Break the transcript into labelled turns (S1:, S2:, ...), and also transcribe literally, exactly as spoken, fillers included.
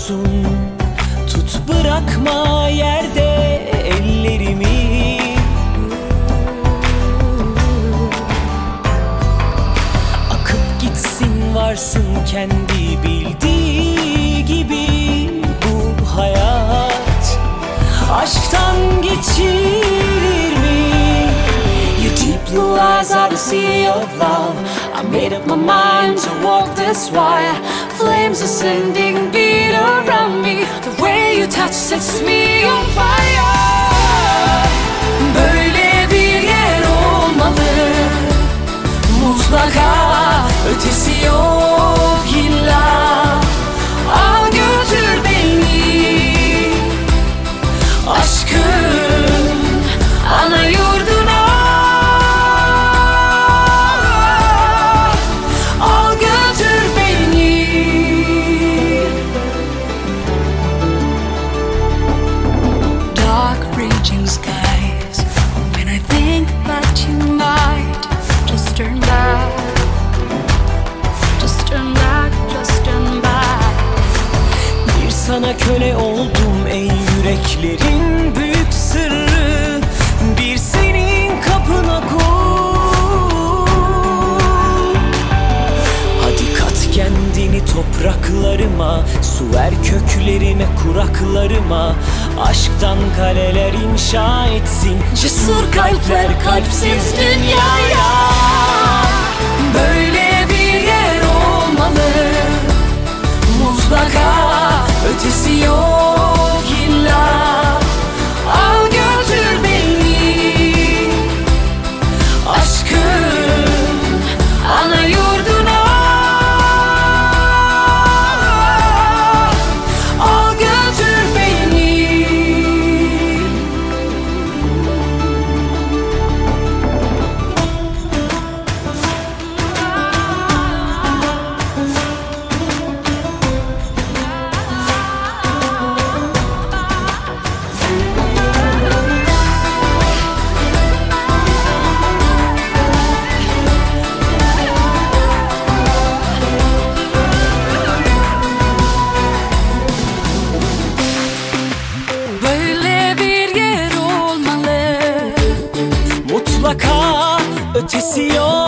S1: musun? Tut bırakma yerde ellerimi. Akıp gitsin varsın kendi bildiği gibi bu hayat. Aşktan geçilir mi? Your deep blue eyes are the sea of love. I made up my mind to walk this wire. Flames ascending, beat around me. The way you touch sets me on fire. Böyle bir yer olmalı, mutlaka ötesi yok illa. Al götür beni aşkın ana yurduna. Al götür beni.
S2: Dark raging skies, when I think that you might just turn back, just turn back, just turn back.
S1: Bir sana köle oldum ey yüreklerin büyük sırrı. Bir senin kapına kul. Hadi kat kendini topraklarıma, su ver köklerime kuraklarıma. Aşktan kaleler inşa etsin cesur kalpler kalpsiz dünyaya. Böyle bir yer olmalı, mutlaka ötesi yok illa. Al götür beni aşkın ana yurduna. Al götür beni.
S2: Böyle bir yer olmalı,
S1: Mutlaka ötesi yok.